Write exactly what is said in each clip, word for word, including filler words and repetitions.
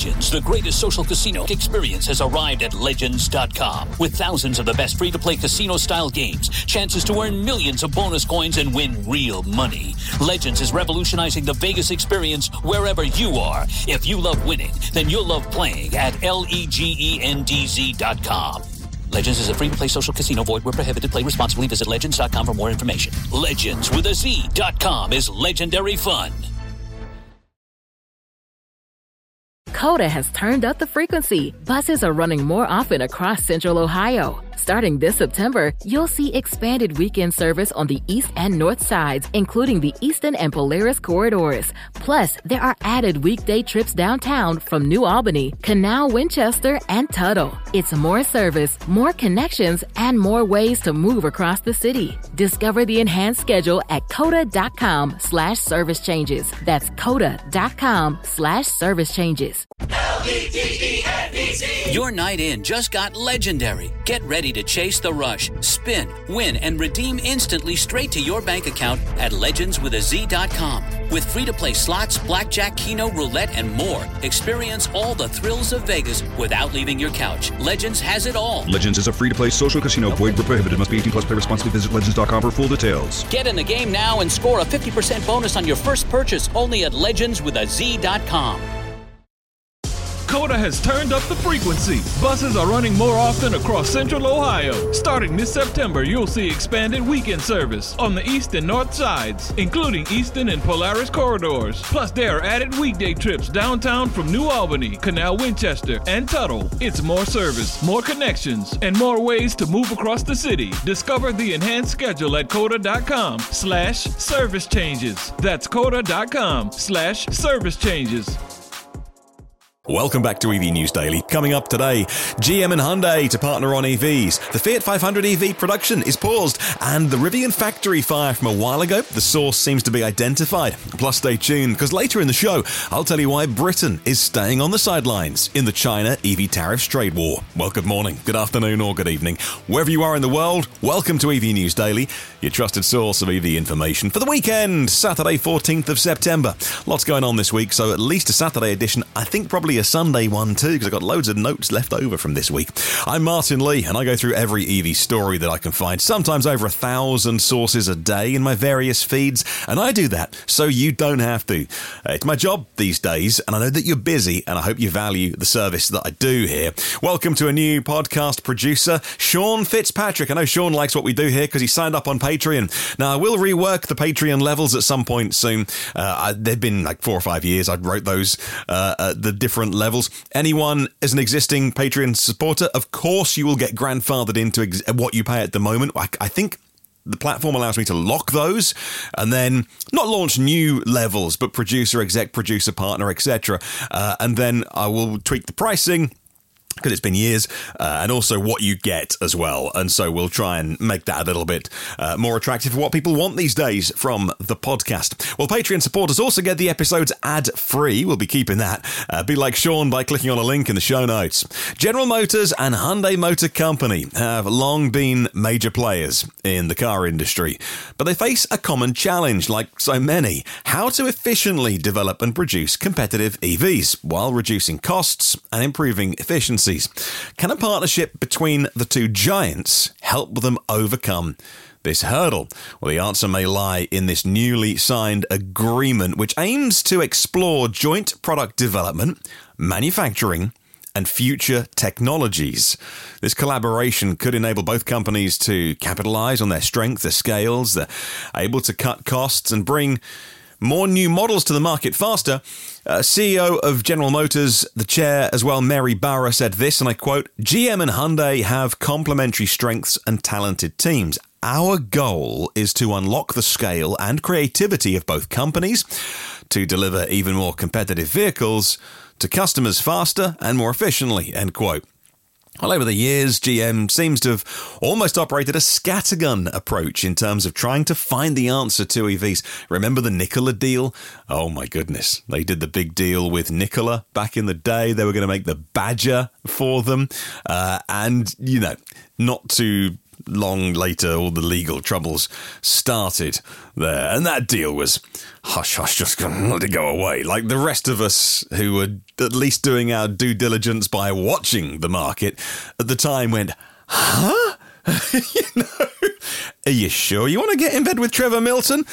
Legends, the greatest social casino experience, has arrived at Legends dot com. With thousands of the best free-to-play casino-style games, chances to earn millions of bonus coins and win real money. Legends is revolutionizing the Vegas experience wherever you are. If you love winning, then you'll love playing at L-E-G-E-N-D-Z dot com. Legends is a free-to-play social casino. Void where prohibited. Play responsibly. Visit Legends dot com for more information. Legends with a Z dot com is legendary fun. Coda has turned up the frequency. Buses are running more often across Central Ohio. Starting this September, you'll see expanded weekend service on the east and north sides, including the Eastern and Polaris corridors. Plus, there are added weekday trips downtown from New Albany, Canal, Winchester, and Tuttle. It's more service, more connections, and more ways to move across the city. Discover the enhanced schedule at coda.com slash service changes. That's coda.com slash service changes. L E G E N D Z. Your night in just got legendary. Get ready to chase the rush, spin, win, and redeem instantly straight to your bank account at legends with a Z dot com. With free-to-play slots, blackjack, keno, roulette, and more, experience all the thrills of Vegas without leaving your couch. Legends has it all. Legends is a free-to-play social casino. Void where prohibited. Must be eighteen plus. Play responsibly. Visit legends dot com for full details. Get in the game now and score a fifty percent bonus on your first purchase only at legends with a Z dot com. Coda has turned up the frequency. Buses are running more often across Central Ohio. Starting this September, you'll see expanded weekend service on the east and north sides, including Eastern and Polaris corridors. Plus, there are added weekday trips downtown from New Albany, Canal, Winchester, and Tuttle. It's more service, more connections, and more ways to move across the city. Discover the enhanced schedule at coda.com slash service changes. That's coda.com slash service changes. Welcome back to E V News Daily. Coming up today, G M and Hyundai to partner on E Vs. The Fiat five hundred E V production is paused, and the Rivian factory fire from a while ago, the source seems to be identified. Plus, stay tuned, because later in the show, I'll tell you why Britain is staying on the sidelines in the China E V tariffs trade war. Well, good morning, good afternoon, or good evening. Wherever you are in the world, welcome to E V News Daily, your trusted source of E V information for the weekend, Saturday, fourteenth of September. Lots going on this week, so at least a Saturday edition, I think probably a Sunday one too, because I've got loads of notes left over from this week. I'm Martin Lee, and I go through every E V story that I can find, sometimes over a thousand sources a day in my various feeds, and I do that so you don't have to. Uh, it's my job these days, and I know that you're busy, and I hope you value the service that I do here. Welcome to a new podcast producer, Sean Fitzpatrick. I know Sean likes what we do here because he signed up on Patreon. Now, I will rework the Patreon levels at some point soon. Uh, I, they've been like four or five years. I wrote those, uh, at the different levels. Anyone as an existing Patreon supporter, of course you will get grandfathered into ex- what you pay at the moment. I, I think the platform allows me to lock those and then not launch new levels, but producer, exec, producer, partner, et cetera. Uh, and then I will tweak the pricing, because it's been years, uh, and also what you get as well. And so we'll try and make that a little bit uh, more attractive for what people want these days from the podcast. Well, Patreon supporters also get the episodes ad-free. We'll be keeping that. Uh, be like Sean by clicking on a link in the show notes. General Motors and Hyundai Motor Company have long been major players in the car industry, but they face a common challenge, like so many: how to efficiently develop and produce competitive E Vs while reducing costs and improving efficiency. Can a partnership between the two giants help them overcome this hurdle? Well, the answer may lie in this newly signed agreement, which aims to explore joint product development, manufacturing, and future technologies. This collaboration could enable both companies to capitalize on their strength, their scales. They're able to cut costs and bring more new models to the market faster. Uh, C E O of General Motors, the chair as well, Mary Barra, said this, and I quote, "G M and Hyundai have complementary strengths and talented teams. Our goal is to unlock the scale and creativity of both companies to deliver even more competitive vehicles to customers faster and more efficiently," end quote. Well, over the years, G M seems to have almost operated a scattergun approach in terms of trying to find the answer to E Vs. Remember the Nikola deal? Oh my goodness. They did the big deal with Nikola back in the day. They were going to make the Badger for them. Uh, and, you know, not to long later, all the legal troubles started there. And that deal was hush, hush, just going to go away. Like the rest of us who were at least doing our due diligence by watching the market at the time went, huh? You know, are you sure you want to get in bed with Trevor Milton?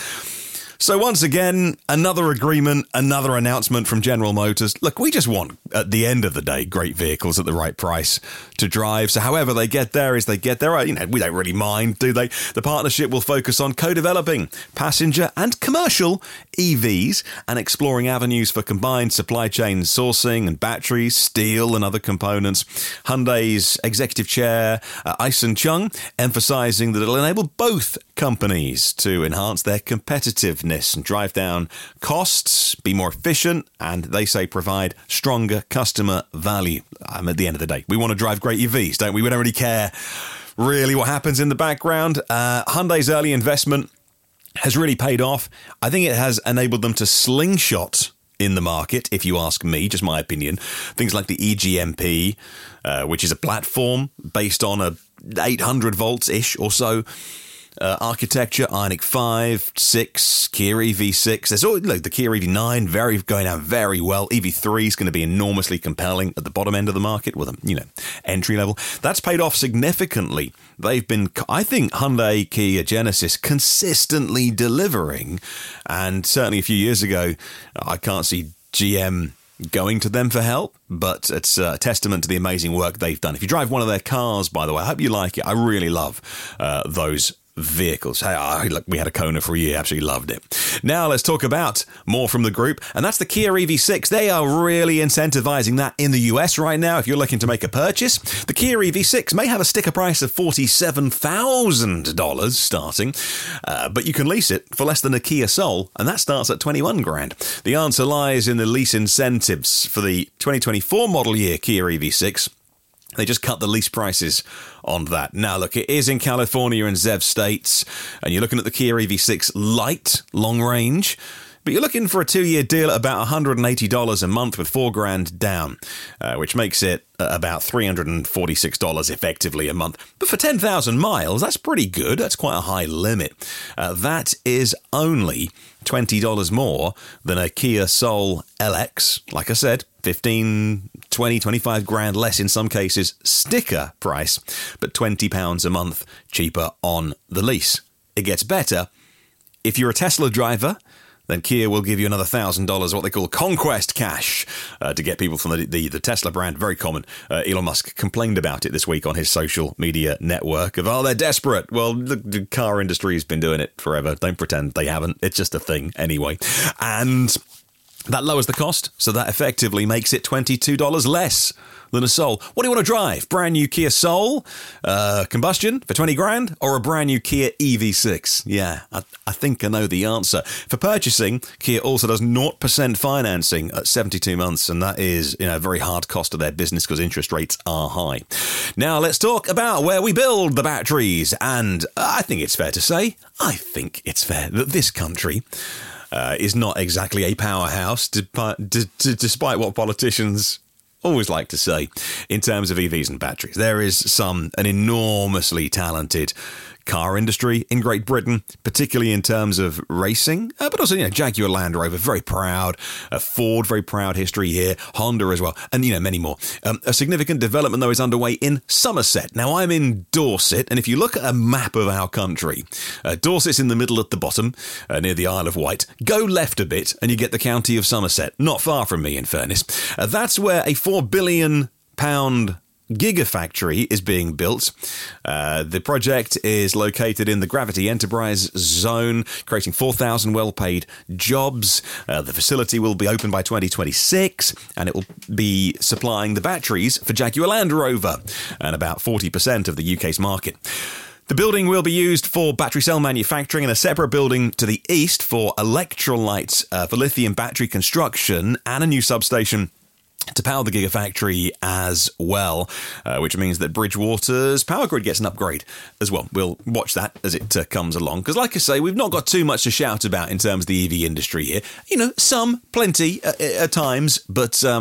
So once again, another agreement, another announcement from General Motors. Look, we just want, at the end of the day, great vehicles at the right price to drive. So however they get there is they get there. You know, we don't really mind, do they? The partnership will focus on co-developing passenger and commercial E Vs and exploring avenues for combined supply chain sourcing and batteries, steel and other components. Hyundai's executive chair, uh, Ison Chung, emphasizing that it'll enable both companies to enhance their competitiveness and drive down costs, be more efficient, and they say provide stronger customer value. Um, at the end of the day, we want to drive great E Vs, don't we? We don't really care really what happens in the background. Uh, Hyundai's early investment has really paid off. I think it has enabled them to slingshot in the market, if you ask me, just my opinion. Things like the E G M P, uh, which is a platform based on a eight hundred volts-ish or so Uh, architecture, Ioniq five, six, Kia E V six. There's all, look, the Kia E V nine, very going out very well. E V three is going to be enormously compelling at the bottom end of the market with a, you know, entry level. That's paid off significantly. They've been, I think, Hyundai, Kia, Genesis consistently delivering. And certainly a few years ago, I can't see G M going to them for help, but it's a testament to the amazing work they've done. If you drive one of their cars, by the way, I hope you like it. I really love uh, those vehicles. Hey, oh, look, we had a Kona for a year, absolutely loved it. Now let's talk about more from the group, and that's the Kia E V six. They are really incentivizing that in the U S right now. If you're looking to make a purchase, the Kia E V six may have a sticker price of forty-seven thousand dollars starting, uh, but you can lease it for less than a Kia Soul, and that starts at twenty-one grand. The answer lies in the lease incentives for the twenty twenty-four model year Kia E V six. They just cut the lease prices on that. Now, look, it is in California and Z E V states, and you're looking at the Kia E V six Lite long range, but you're looking for a two-year deal at about one hundred eighty dollars a month with four grand down, uh, which makes it about three hundred forty-six dollars effectively a month. But for ten thousand miles, that's pretty good. That's quite a high limit. Uh, that is only twenty dollars more than a Kia Soul L X. Like I said, fifteen, twenty, twenty-five grand less in some cases sticker price, but twenty pounds a month cheaper on the lease. It gets better. If you're a Tesla driver, then Kia will give you another one thousand dollars, what they call conquest cash, uh, to get people from the, the, the Tesla brand. Very common. Uh, Elon Musk complained about it this week on his social media network of, oh, they're desperate. Well, the, the car industry has been doing it forever. Don't pretend they haven't. It's just a thing anyway. And that lowers the cost, so that effectively makes it twenty-two dollars less than a Soul. What do you want to drive? Brand new Kia Soul, uh, combustion for twenty grand, or a brand new Kia E V six? Yeah, I, I think I know the answer. For purchasing, Kia also does zero percent financing at seventy-two months, and that is, you know, a very hard cost of their business because interest rates are high. Now, let's talk about where we build the batteries, and I think it's fair to say, I think it's fair that this country Uh, is not exactly a powerhouse, d- d- d- despite what politicians always like to say in terms of E Vs and batteries. There is some an enormously talented car industry in Great Britain, particularly in terms of racing, uh, but also, you know, Jaguar Land Rover, very proud, uh, Ford, very proud history here, Honda as well, and, you know, many more. Um, a significant development, though, is underway in Somerset. Now, I'm in Dorset, and if you look at a map of our country, uh, Dorset's in the middle at the bottom, uh, near the Isle of Wight. Go left a bit, and you get the county of Somerset. Not far from me, in fairness. Uh, that's where a four billion pound Gigafactory is being built. Uh, the project is located in the Gravity Enterprise Zone, creating four thousand well-paid jobs. Uh, the facility will be open by twenty twenty-six, and it will be supplying the batteries for Jaguar Land Rover and about forty percent of the U K's market. The building will be used for battery cell manufacturing, and a separate building to the east for electrolytes, uh, for lithium battery construction, and a new substation to power the Gigafactory as well, uh, which means that Bridgewater's power grid gets an upgrade as well. We'll watch that as it uh, comes along, because like I say, we've not got too much to shout about in terms of the E V industry here. You know, some, plenty uh, at times, but um,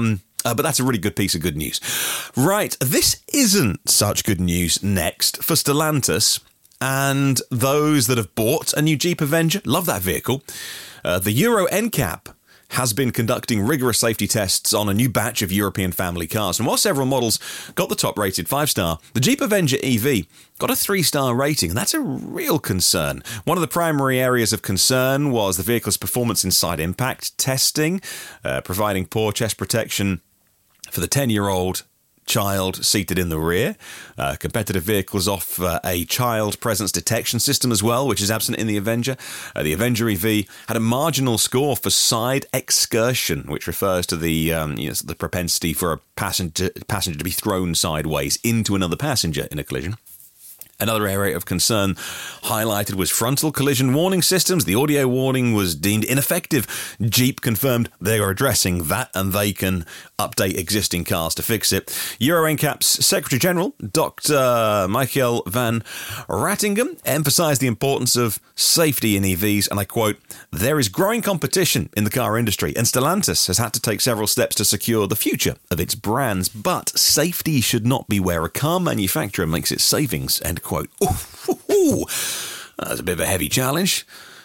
Uh, but that's a really good piece of good news. Right, this isn't such good news next for Stellantis and those that have bought a new Jeep Avenger. Love that vehicle. Uh, the Euro N CAP has been conducting rigorous safety tests on a new batch of European family cars. And while several models got the top-rated five-star, the Jeep Avenger E V got a three-star rating, and that's a real concern. One of the primary areas of concern was the vehicle's performance in side impact testing, uh, providing poor chest protection for the ten-year-old child seated in the rear. Uh, competitive vehicles offer a child presence detection system as well, which is absent in the Avenger. Uh, the Avenger E V had a marginal score for side excursion, which refers to the um, you know, the propensity for a passenger passenger to be thrown sideways into another passenger in a collision. Another area of concern highlighted was frontal collision warning systems. The audio warning was deemed ineffective. Jeep confirmed they are addressing that and they can update existing cars to fix it. Euro N CAP's Secretary General, Doctor Michael van Rattingham, emphasised the importance of safety in E Vs, and I quote, "There is growing competition in the car industry, and Stellantis has had to take several steps to secure the future of its brands, but safety should not be where a car manufacturer makes its savings," end quote. Ooh, ooh, ooh. That's a bit of a heavy challenge.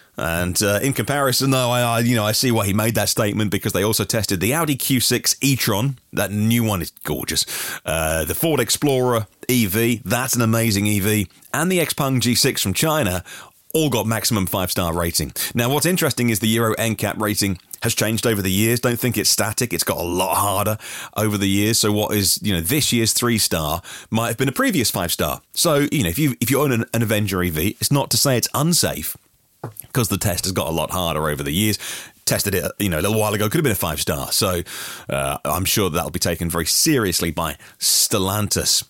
And uh, in comparison, though, I, I you know I see why he made that statement, because they also tested the Audi Q six e-tron. That new one is gorgeous. Uh, the Ford Explorer E V, that's an amazing E V, and the Xpeng G six from China all got maximum five-star rating. Now, what's interesting is the Euro N CAP rating has changed over the years. Don't think it's static. It's got a lot harder over the years. So what is, you know, this year's three-star might have been a previous five-star. So, you know, if you if you own an, an Avenger E V, it's not to say it's unsafe, because the test has got a lot harder over the years. Tested it, you know, a little while ago, could have been a five-star. So uh, I'm sure that'll be taken very seriously by Stellantis.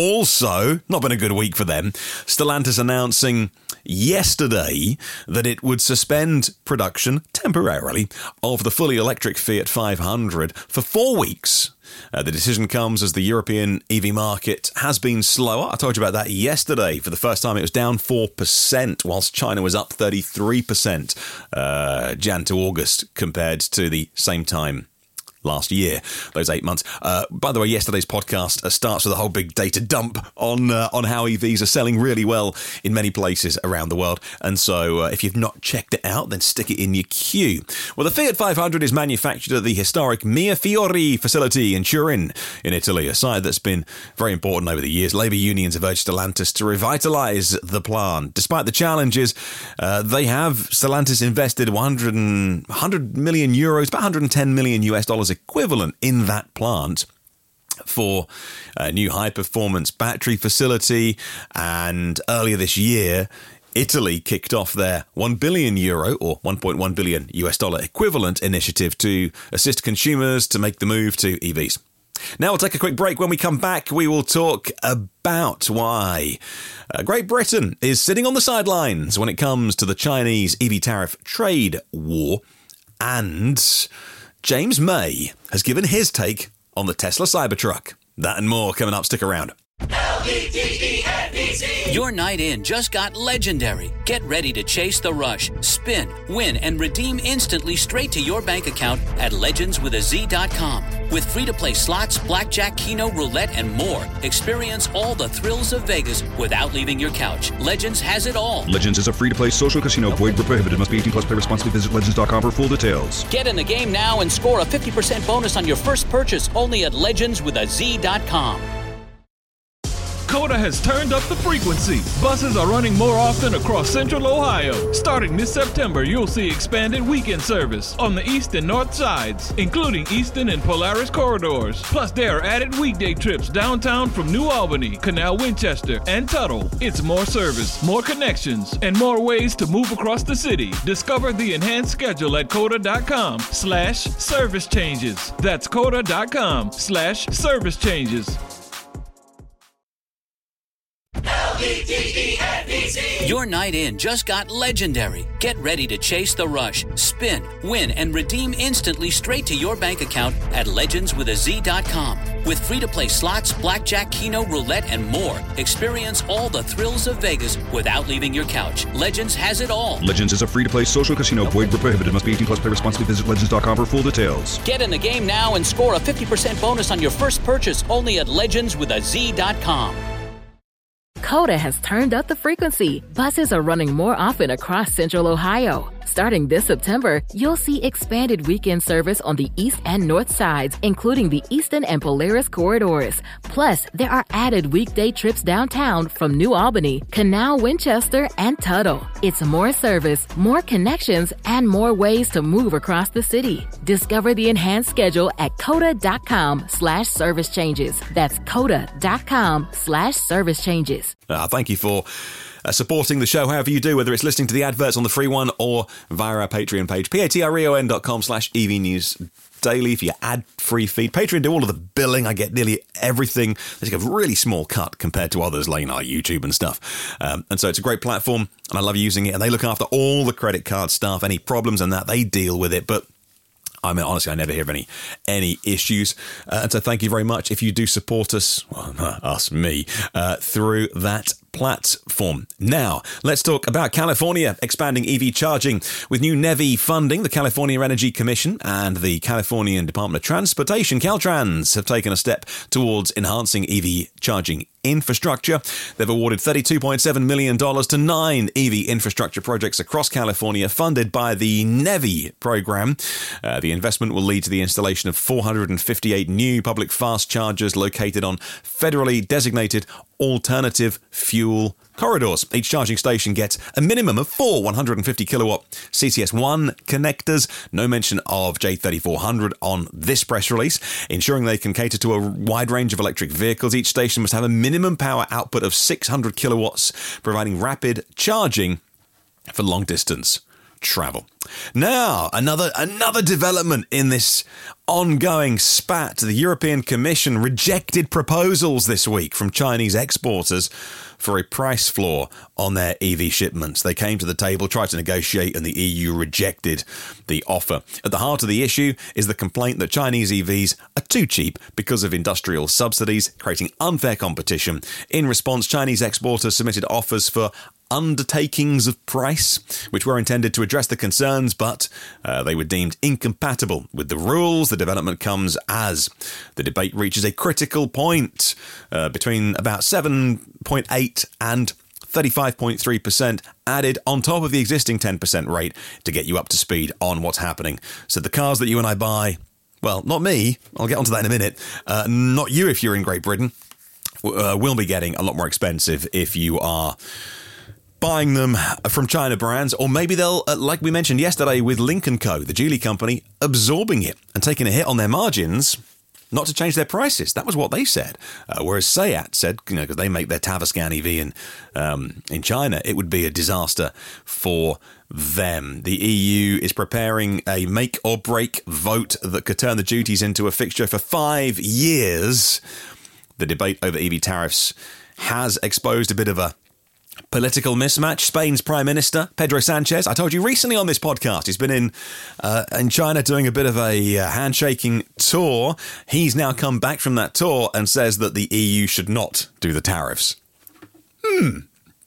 Also, not been a good week for them. Stellantis announcing yesterday that it would suspend production temporarily of the fully electric Fiat five hundred for four weeks. Uh, the decision comes as the European E V market has been slower. I told you about that yesterday. For the first time, it was down four percent, whilst China was up thirty-three percent uh, Jan to August compared to the same time last year, those eight months. Uh, by the way, yesterday's podcast uh, starts with a whole big data dump on uh, on how E Vs are selling really well in many places around the world. And so uh, if you've not checked it out, then stick it in your queue. Well, the Fiat five hundred is manufactured at the historic Mirafiori facility in Turin, in Italy, a site that's been very important over the years. Labour unions have urged Stellantis to revitalise the plant. Despite the challenges, uh, they have, Stellantis invested one hundred, one hundred million euros, about one hundred ten million U S dollars equivalent in that plant for a new high-performance battery facility. And earlier this year, Italy kicked off their one billion euro or one point one billion U S dollar equivalent initiative to assist consumers to make the move to E Vs. Now we'll take a quick break. When we come back, we will talk about why uh, Great Britain is sitting on the sidelines when it comes to the Chinese E V tariff trade war, and James May has given his take on the Tesla Cybertruck. That and more coming up. Stick around. L E D E N B C. Your night in just got legendary. Get ready to chase the rush, spin, win, and redeem instantly straight to your bank account at legends with a z dot com. With free-to-play slots, blackjack, keno, roulette, and more, experience all the thrills of Vegas without leaving your couch. Legends has it all. Legends is a free-to-play social casino. Void where prohibited. Must be eighteen plus. Play responsibly. Visit legends dot com for full details. Get in the game now and score a fifty percent bonus on your first purchase only at legends with a z dot com. Coda has turned up the frequency. Buses are running more often across Central Ohio. Starting this September, you'll see expanded weekend service on the east and north sides, including Eastern and Polaris corridors. Plus, there are added weekday trips downtown from New Albany, Canal Winchester, and Tuttle. It's more service, more connections, and more ways to move across the city. Discover the enhanced schedule at coda.com slash service changes. That's coda.com slash service changes. L E D E N B C. Your night in just got legendary. Get ready to chase the rush, spin, win, and redeem instantly straight to your bank account at legends with a z dot com. With free-to-play slots, blackjack, keno, roulette, and more, experience all the thrills of Vegas without leaving your couch. Legends has it all. Legends is a free-to-play social casino. Void where prohibited. Must be eighteen plus. Play responsibly. Visit legends dot com for full details. Get in the game now and score a fifty percent bonus on your first purchase only at legends with a z dot com. Coda has turned up the frequency. Buses are running more often across Central Ohio. Starting this September, you'll see expanded weekend service on the east and north sides, including the Eastern and Polaris corridors. Plus, there are added weekday trips downtown from New Albany, Canal, Winchester, and Tuttle. It's more service, more connections, and more ways to move across the city. Discover the enhanced schedule at coda.com slash service changes. That's coda.com slash service changes. Uh, thank you for uh, supporting the show however you do, whether it's listening to the adverts on the free one or via our Patreon page, patreon dot com slash E V News Daily for your ad-free feed. Patreon do all of the billing. I get nearly everything. They take a really small cut compared to others like our YouTube and stuff. Um, and so it's a great platform, and I love using it. And they look after all the credit card stuff, any problems and that, they deal with it. But I mean, honestly, I never hear of any any issues. Uh, and so thank you very much if you do support us, well, us, me, uh, through that platform. Now, let's talk about California expanding E V charging. With new NEVI funding, the California Energy Commission and the Californian Department of Transportation, Caltrans, have taken a step towards enhancing E V charging infrastructure. They've awarded thirty-two point seven million dollars to nine E V infrastructure projects across California funded by the NEVI program. Uh, the investment will lead to the installation of four hundred fifty-eight new public fast chargers located on federally designated alternative fuel corridors. Each charging station gets a minimum of four one hundred fifty kilowatt C C S one connectors. No mention of J thirty-four hundred on this press release. Ensuring they can cater to a wide range of electric vehicles, each station must have a minimum power output of six hundred kilowatts, providing rapid charging for long distance travel. Now, another another development in this ongoing spat. The European Commission rejected proposals this week from Chinese exporters for a price floor on their E V shipments. They came to the table, tried to negotiate, and the E U rejected the offer. At the heart of the issue is the complaint that Chinese E Vs are too cheap because of industrial subsidies, creating unfair competition. In response, Chinese exporters submitted offers for undertakings of price, which were intended to address the concerns, but uh, they were deemed incompatible with the rules. The development comes as the debate reaches a critical point uh, between about seven point eight and thirty-five point three percent added on top of the existing ten percent rate to get you up to speed on what's happening. So the cars that you and I buy, well, not me, I'll get onto that in a minute, uh, not you if you're in Great Britain, uh, will be getting a lot more expensive if you are buying them from China brands, or maybe they'll, uh, like we mentioned yesterday with Lynk and Co, the Geely company, absorbing it and taking a hit on their margins, not to change their prices. That was what they said. Uh, whereas Seat said, you know, because they make their Tavascan E V in um, in China, it would be a disaster for them. The E U is preparing a make or break vote that could turn the duties into a fixture for five years. The debate over E V tariffs has exposed a bit of a political mismatch. Spain's Prime Minister, Pedro Sanchez, I told you recently on this podcast, he's been in uh, in China doing a bit of a uh, handshaking tour. He's now come back from that tour and says that the E U should not do the tariffs. Hmm.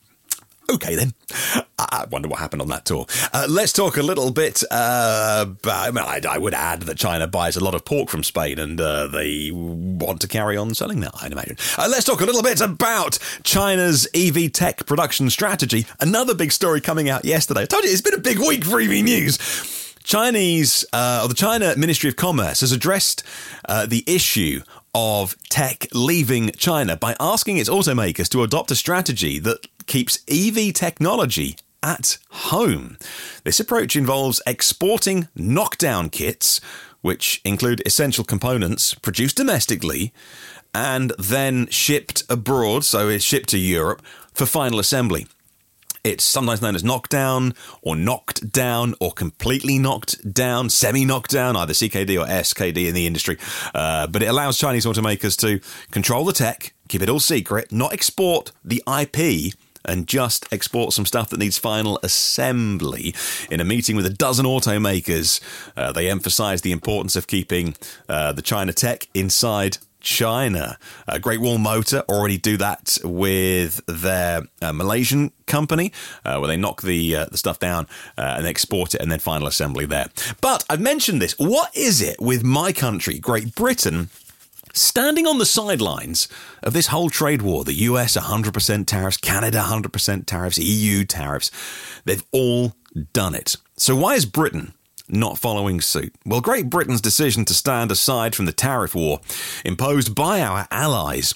Okay, then. I wonder what happened on that tour. Uh, let's talk a little bit uh, about, I, mean, I, I would add that China buys a lot of pork from Spain, and uh, they want to carry on selling that, I'd imagine. Uh, let's talk a little bit about China's E V tech production strategy. Another big story coming out yesterday. I told you, it's been a big week for E V news. Chinese, uh, or the China Ministry of Commerce has addressed uh, the issue of tech leaving China by asking its automakers to adopt a strategy that keeps E V technology at home. This approach involves exporting knockdown kits, which include essential components produced domestically and then shipped abroad, so it's shipped to Europe for final assembly. It's sometimes known as knockdown or knocked down or completely knocked down, semi-knocked down, either C K D or S K D in the industry. Uh, but it allows Chinese automakers to control the tech, keep it all secret, not export the I P and just export some stuff that needs final assembly. In a meeting with a dozen automakers, uh, they emphasised the importance of keeping uh, the China tech inside China. Uh, Great Wall Motor already do that with their uh, Malaysian company, uh, where they knock the uh, the stuff down uh, and export it and then final assembly there. But I've mentioned this. What is it with my country, Great Britain, standing on the sidelines of this whole trade war? The U S one hundred percent tariffs, Canada one hundred percent tariffs, E U tariffs. They've all done it. So why is Britain not following suit? Well, Great Britain's decision to stand aside from the tariff war imposed by our allies,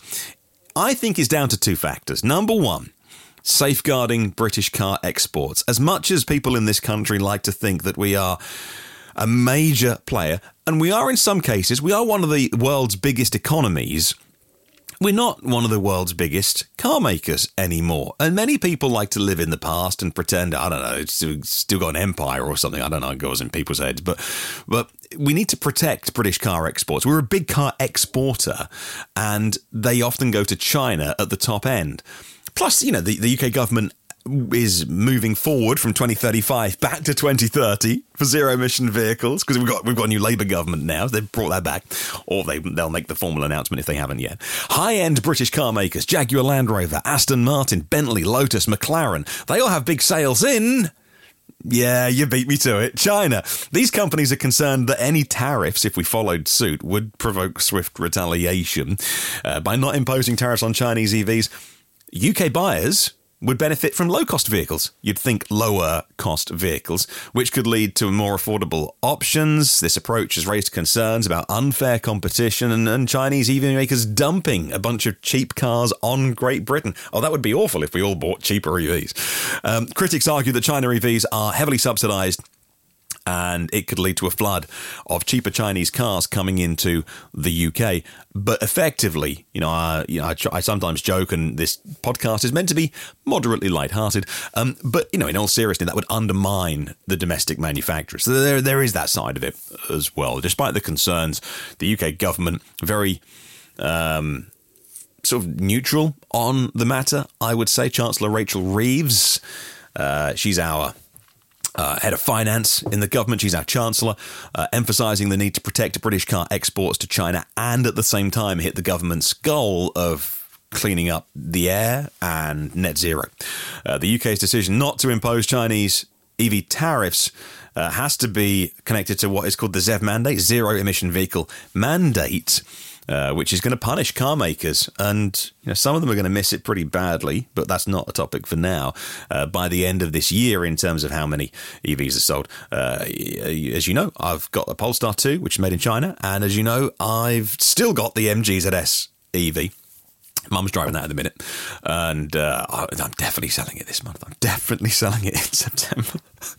I think, is down to two factors. Number one, safeguarding British car exports. As much as people in this country like to think that we are a major player, and we are in some cases, we are one of the world's biggest economies, we're not one of the world's biggest car makers anymore. And many people like to live in the past and pretend, I don't know, it's still, still got an empire or something. I don't know, it goes in people's heads. But but we need to protect British car exports. We're a big car exporter, and they often go to China at the top end. Plus, you know, the, the U K government is moving forward from twenty thirty-five back to twenty thirty for zero emission vehicles, because we've got we've got a new Labour government now. They've brought that back, or they they'll make the formal announcement if they haven't yet. High end British car makers: Jaguar, Land Rover, Aston Martin, Bentley, Lotus, McLaren. They all have big sales in, yeah, you beat me to it, China. These companies are concerned that any tariffs, if we followed suit, would provoke swift retaliation. Uh, by not imposing tariffs on Chinese E Vs, U K buyers would benefit from low-cost vehicles. You'd think lower-cost vehicles, which could lead to more affordable options. This approach has raised concerns about unfair competition and, and Chinese E V makers dumping a bunch of cheap cars on Great Britain. Oh, that would be awful if we all bought cheaper E Vs. Um, critics argue that China E Vs are heavily subsidised, and it could lead to a flood of cheaper Chinese cars coming into the U K. But effectively, you know, I, you know, I, I sometimes joke, and this podcast is meant to be moderately lighthearted. Um, but you know, in all seriousness, that would undermine the domestic manufacturers. So there, there is that side of it as well. Despite the concerns, the U K government very um, sort of neutral on the matter, I would say. Chancellor Rachel Reeves, uh, she's our Uh, head of finance in the government. She's our chancellor, uh, emphasising the need to protect British car exports to China and at the same time hit the government's goal of cleaning up the air and net zero. Uh, the U K's decision not to impose Chinese E V tariffs uh, has to be connected to what is called the Z E V mandate, Zero Emission Vehicle Mandate, Uh, which is going to punish car makers. And you know, some of them are going to miss it pretty badly, but that's not a topic for now. Uh, by the end of this year, in terms of how many E Vs are sold, uh, as you know, I've got the Polestar two, which is made in China. And as you know, I've still got the M G Z S E V. Mum's driving that at the minute. And uh, I'm definitely selling it this month. I'm definitely selling it in September.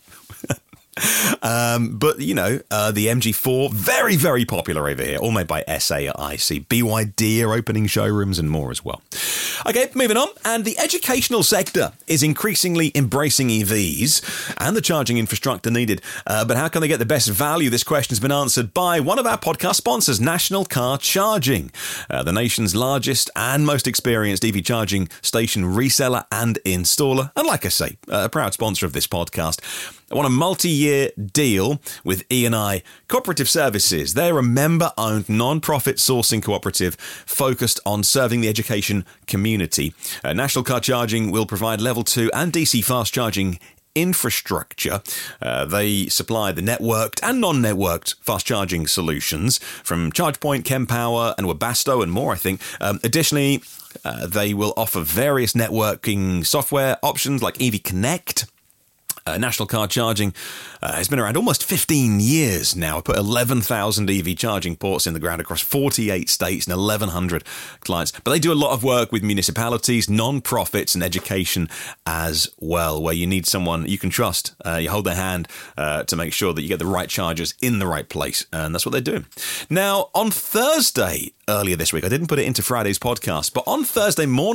Um, but, you know, uh, the M G four, very, very popular over here, all made by S A I C. B Y D are opening showrooms and more as well. Okay, moving on. And the educational sector is increasingly embracing E Vs and the charging infrastructure needed. Uh, but how can they get the best value? This question has been answered by one of our podcast sponsors, National Car Charging, uh, the nation's largest and most experienced E V charging station reseller and installer. And like I say, a proud sponsor of this podcast. I want a multi-year deal with E and I Cooperative Services. They're a member-owned, non-profit sourcing cooperative focused on serving the education community. Uh, National Car Charging will provide level two and D C fast charging infrastructure. Uh, they supply the networked and non-networked fast charging solutions from ChargePoint, Kempower, and Webasto and more, I think. Um, additionally, uh, they will offer various networking software options like E V Connect. Uh, National Car Charging uh, has been around almost fifteen years now. I put eleven thousand E V charging ports in the ground across forty-eight states and eleven hundred clients. But they do a lot of work with municipalities, non-profits and education as well, where you need someone you can trust. Uh, you hold their hand uh, to make sure that you get the right chargers in the right place. And that's what they're doing. Now, on Thursday, earlier this week, I didn't put it into Friday's podcast, but on Thursday morning,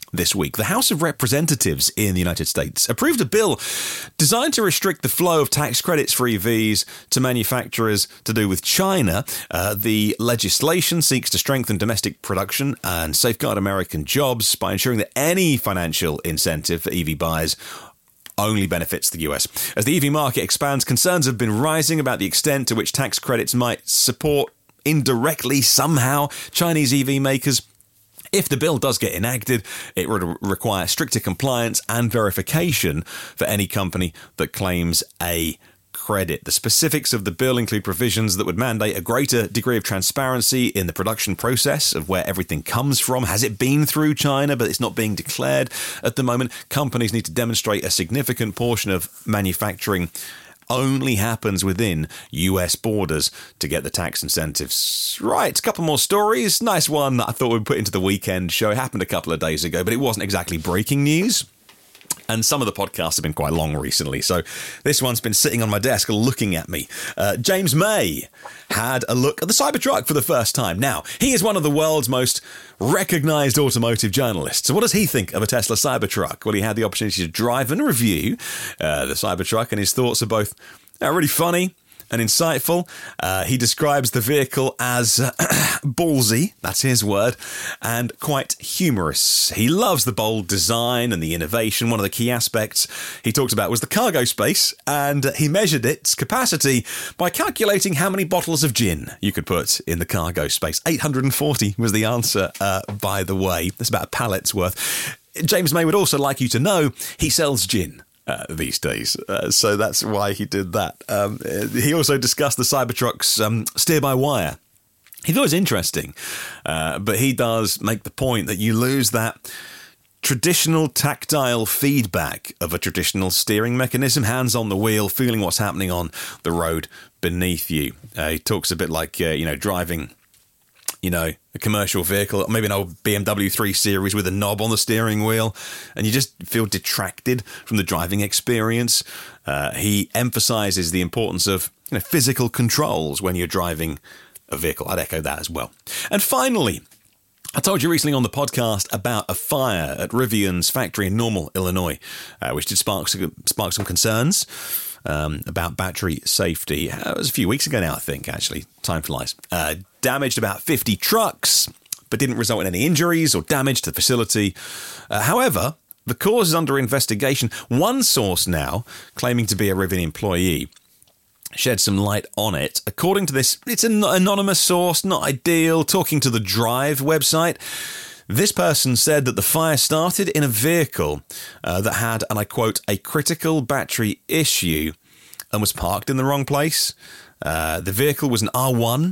this week. The House of Representatives in the United States approved a bill designed to restrict the flow of tax credits for E Vs to manufacturers to do with China. Uh, the legislation seeks to strengthen domestic production and safeguard American jobs by ensuring that any financial incentive for E V buyers only benefits the U S. As the E V market expands, concerns have been rising about the extent to which tax credits might support indirectly somehow Chinese E V makers. If the bill does get enacted, it would require stricter compliance and verification for any company that claims a credit. The specifics of the bill include provisions that would mandate a greater degree of transparency in the production process of where everything comes from. Has it been through China, but it's not being declared at the moment? Companies need to demonstrate a significant portion of manufacturing only happens within U S borders to get the tax incentives. Right, a couple more stories. Nice one that I thought we'd put into the weekend show. It happened a couple of days ago, but it wasn't exactly breaking news. And some of the podcasts have been quite long recently, so this one's been sitting on my desk looking at me. Uh, James May had a look at the Cybertruck for the first time. Now, he is one of the world's most recognised automotive journalists. So what does he think of a Tesla Cybertruck? Well, he had the opportunity to drive and review uh, the Cybertruck, and his thoughts are both uh, really funny and insightful. Uh, he describes the vehicle as uh, ballsy, that's his word, and quite humorous. He loves the bold design and the innovation. One of the key aspects he talked about was the cargo space, and he measured its capacity by calculating how many bottles of gin you could put in the cargo space. eight hundred forty was the answer, uh, by the way. That's about a pallet's worth. James May would also like you to know he sells gin Uh, these days. Uh, so that's why he did that. Um, he also discussed the Cybertruck's um, steer-by-wire. He thought it was interesting, uh, but he does make the point that you lose that traditional tactile feedback of a traditional steering mechanism, hands on the wheel, feeling what's happening on the road beneath you. Uh, he talks a bit like, uh, you know, driving, you know, a commercial vehicle, maybe an old B M W three Series with a knob on the steering wheel, and you just feel detracted from the driving experience. Uh, he emphasises the importance of, you know, physical controls when you're driving a vehicle. I'd echo that as well. And finally, I told you recently on the podcast about a fire at Rivian's factory in Normal, Illinois, uh, which did spark, spark some concerns um, about battery safety. Uh, it was a few weeks ago now, I think, actually. Time flies. Uh, damaged about fifty trucks, but didn't result in any injuries or damage to the facility. Uh, however, the cause is under investigation. One source now, claiming to be a Rivian employee, shed some light on it. According to this, it's an anonymous source, not ideal. Talking to the Drive website, this person said that the fire started in a vehicle uh, that had, and I quote, a critical battery issue and was parked in the wrong place. Uh, the vehicle was an R one,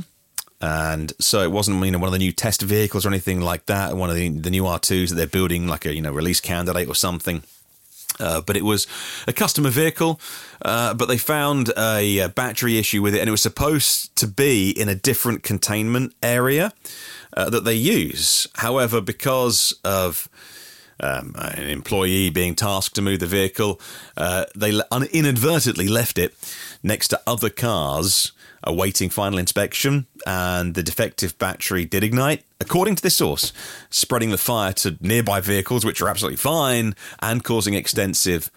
and so it wasn't, you know, one of the new test vehicles or anything like that, one of the, the new R twos that they're building, like a, you know, release candidate or something. Uh, but it was a customer vehicle, uh, but they found a, a battery issue with it, and it was supposed to be in a different containment area uh, that they use. However, because of um, an employee being tasked to move the vehicle, uh, they inadvertently left it next to other cars awaiting final inspection, and the defective battery did ignite, according to this source, spreading the fire to nearby vehicles, which are absolutely fine, and causing extensive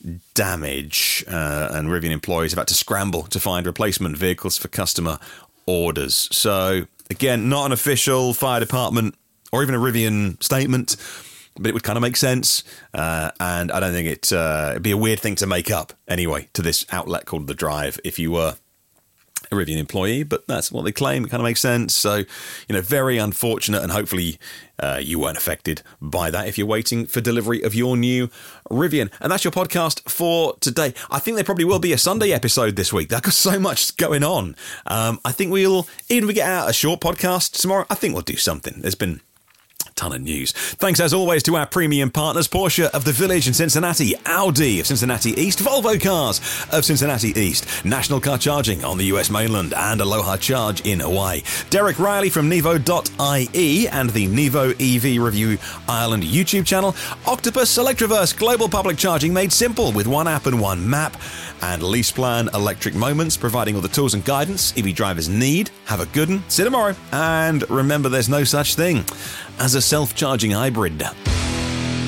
damage. Uh, and Rivian employees have had to scramble to find replacement vehicles for customer orders. So, again, not an official fire department or even a Rivian statement, but it would kind of make sense, uh, and I don't think it, uh, it'd be a weird thing to make up, anyway, to this outlet called The Drive, if you were a Rivian employee, but that's what they claim. It kind of makes sense. So, you know, very unfortunate, and hopefully uh, you weren't affected by that if you're waiting for delivery of your new Rivian. And that's your podcast for today. I think there probably will be a Sunday episode this week. There's got so much going on. Um, I think we'll, even if we get out a short podcast tomorrow, I think we'll do something. There's been ton of news. Thanks as always to our premium partners, Porsche of the Village in Cincinnati, Audi of Cincinnati East, Volvo Cars of Cincinnati East, National Car Charging on the U S mainland, and Aloha Charge in Hawaii. Derek Riley from Nevo dot I E and the Nevo E V Review Ireland YouTube channel, Octopus Electroverse Global Public Charging made simple with one app and one map, and LeasePlan Electric Moments providing all the tools and guidance E V drivers need. Have a good one. See you tomorrow. And remember, there's no such thing as a self-charging hybrid.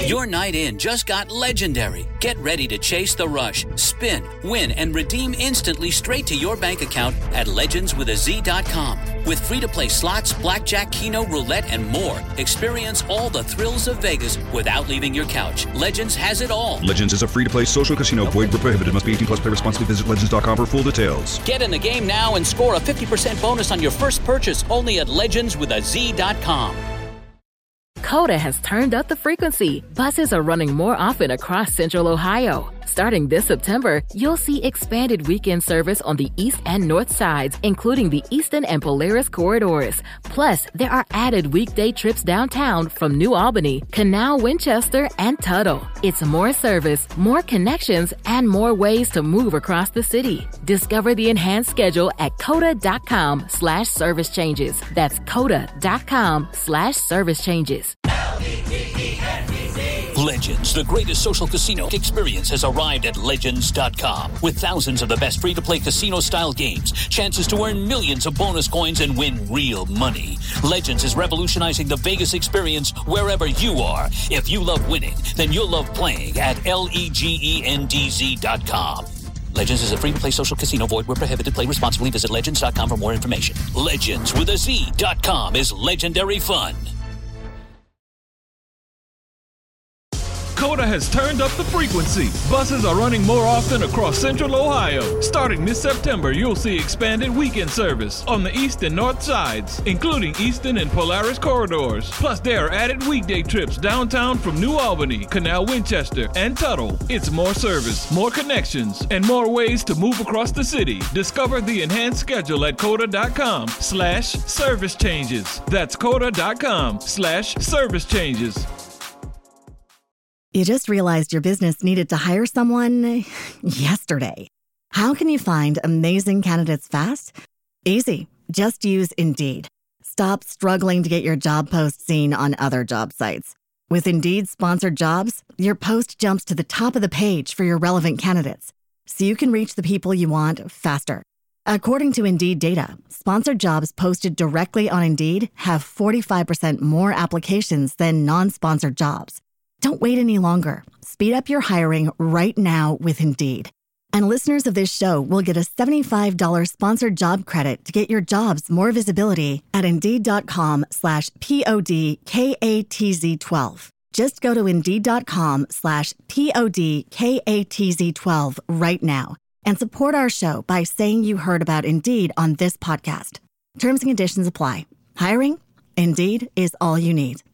Your night in just got legendary. Get ready to chase the rush, spin, win, and redeem instantly straight to your bank account at legends with a z dot com. With free-to-play slots, blackjack, keno, roulette, and more, experience all the thrills of Vegas without leaving your couch. Legends has it all. Legends is a free-to-play social casino. Void where prohibited. Must be eighteen plus. Play responsibly. Visit legends dot com for full details. Get in the game now and score a fifty percent bonus on your first purchase only at legends with a z dot com. Coda has turned up the frequency. Buses are running more often across Central Ohio. Starting this September, you'll see expanded weekend service on the east and north sides, including the Eastern and Polaris corridors. Plus, there are added weekday trips downtown from New Albany, Canal Winchester, and Tuttle. It's more service, more connections, and more ways to move across the city. Discover the enhanced schedule at coda.com slash service changes. That's coda.com slash service changes. Legends, the greatest social casino experience, has arrived at legends dot com. With thousands of the best free-to-play casino-style games, chances to earn millions of bonus coins and win real money. Legends is revolutionizing the Vegas experience wherever you are. If you love winning, then you'll love playing at legends dot com. Legends is a free-to-play social casino. Void where prohibited. Play responsibly. Visit legends dot com for more information. Legends with a Z dot com is legendary fun. Coda has turned up the frequency. Buses are running more often across Central Ohio. Starting this September, you'll see expanded weekend service on the east and north sides, including Eastern and Polaris corridors. Plus, there are added weekday trips downtown from New Albany, Canal Winchester, and Tuttle. It's more service, more connections, and more ways to move across the city. Discover the enhanced schedule at coda.com slash service changes. That's coda.com slash service changes. You just realized your business needed to hire someone yesterday. How can you find amazing candidates fast? Easy. Just use Indeed. Stop struggling to get your job post seen on other job sites. With Indeed sponsored jobs, your post jumps to the top of the page for your relevant candidates, so you can reach the people you want faster. According to Indeed data, sponsored jobs posted directly on Indeed have forty-five percent more applications than non-sponsored jobs. Don't wait any longer. Speed up your hiring right now with Indeed. And listeners of this show will get a seventy-five dollars sponsored job credit to get your jobs more visibility at Indeed.com slash P-O-D-K-A-T-Z-12. Just go to Indeed.com slash P-O-D-K-A-T-Z-12 right now and support our show by saying you heard about Indeed on this podcast. Terms and conditions apply. Hiring? Indeed is all you need.